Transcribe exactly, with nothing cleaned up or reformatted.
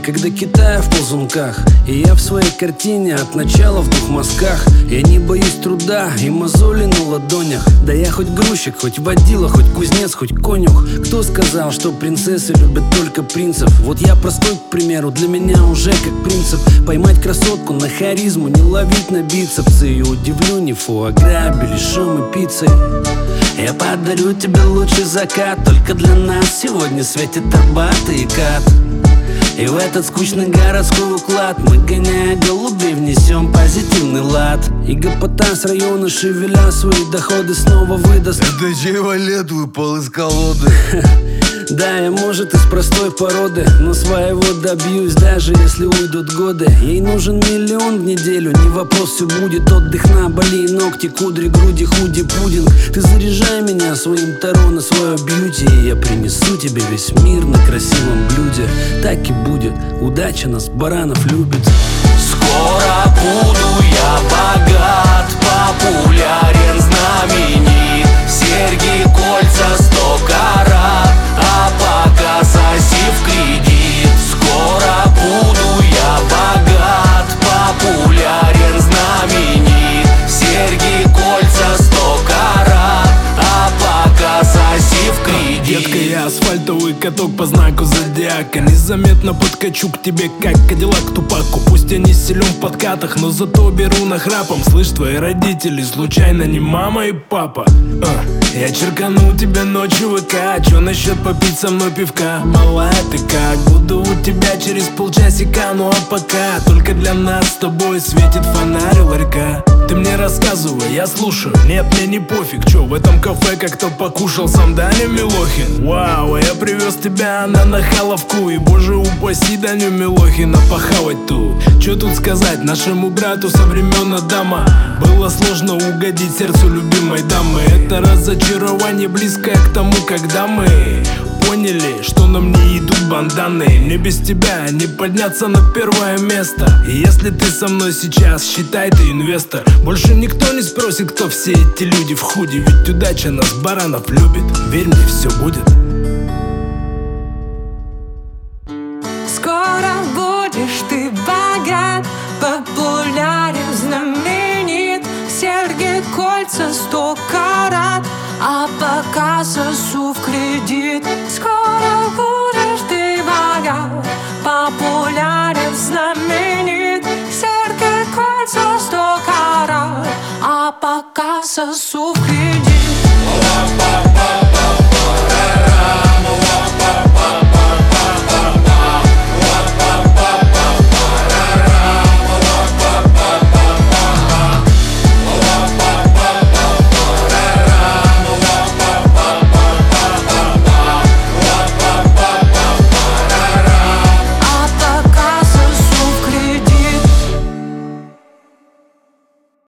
некогда Китая в ползунках, и я в своей картине от начала в двух мазках. Я не боюсь труда и мозоли на ладонях. Да я хоть грузчик, хоть водила, хоть кузнец, хоть конюх. Кто сказал, что принцессы любят только принцев? Вот я простой, к примеру, для меня уже как принцип. Поймать красотку на харизму, не ловить на бицепсы. И удивлю не фуагра, беляшом и пиццей. Я подарю тебе лучший закат, только для нас сегодня светит Арбат и Кат. И в этот скучный городской уклад мы, гоняя голубей, внесем позитивный лад. И гопота с района, шевеля свои доходы, снова выдаст. Это чей валет выпал из колоды? Да, я, может, из простой породы, но своего добьюсь, даже если уйдут годы. Ей нужен миллион в неделю, не вопрос, все будет. Отдых на Бали, ногти, кудри, груди, худи, пудинг. Ты заряжай меня своим таро на свое бьюти, и я принесу тебе весь мир на красивом блюде. Так и будет, удача нас, баранов, любит. Скоро буду я богат, популярен, знаменит. Серьги, кольца, сто карат, а пока соси в кредит. Скоро буду я богат, популярен, знаменит. Серьги, кольца, сто карат, а пока соси в кредит. Детка, я асфальтовый каток по знаку зодиака. Незаметно подкачу к тебе, как Кадиллак Тупаку. Пусть я не силен в подкатах, но зато беру нахрапом. Слышь, твои родители случайно не мама и папа? а, Я черкану тебя ночью в ВК. Чё насчет попить со мной пивка? Малая, ты как? Буду у тебя через полчасика. Ну а пока только для нас с тобой светит фонарь у ларька. Ты мне рассказывай, я слушаю. Нет, мне не пофиг. Чё, в этом кафе как-то покушал сам Даня Милохин? Вау, а я привез тебя на Нахаловку. И боже упаси Даню Милохина похавать тут. Чё тут сказать нашему брату со времен Адама? Было сложно угодить сердцу любимой дамы. Это разочарование близкое к тому, когда мы поняли, что нам не идут банданы. Мне без тебя не подняться на первое место. И если ты со мной сейчас, считай, ты инвестор. Больше никто не спросит, кто все эти люди в худи. Ведь удача нас, баранов, любит. Верь мне, все будет. Скоро будешь ты богат, популярен, знаменит. Серьги, кольца, сто карат, а пока сосу в кредит. Скоро будешь ты богат, популярен, знаменит. Серьги, кольца, сто карат, а пока сосу